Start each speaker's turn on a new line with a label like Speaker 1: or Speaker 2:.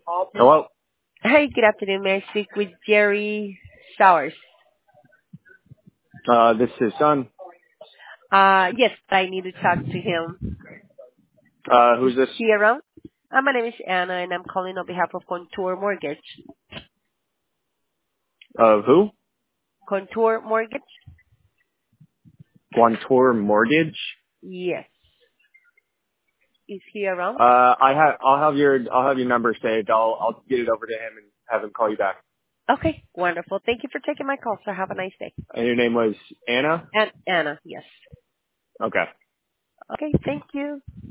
Speaker 1: Hello?
Speaker 2: Hi, good afternoon. May I speak with Jerry Showers?
Speaker 1: This is Son.
Speaker 2: Yes, I need to talk to him. Is
Speaker 1: Who's this?
Speaker 2: he around? My name is Anna, and I'm calling on behalf of Contour Mortgage.
Speaker 1: Who?
Speaker 2: Contour Mortgage?
Speaker 1: Guantour Mortgage?
Speaker 2: Yes. Is he around?
Speaker 1: I'll have your number saved. I'll get it over to him and have him call you back.
Speaker 2: Okay, wonderful. Thank you for taking my call, sir. Have a nice day.
Speaker 1: And your name was Anna?
Speaker 2: And Anna, yes.
Speaker 1: Okay.
Speaker 2: Okay, thank you.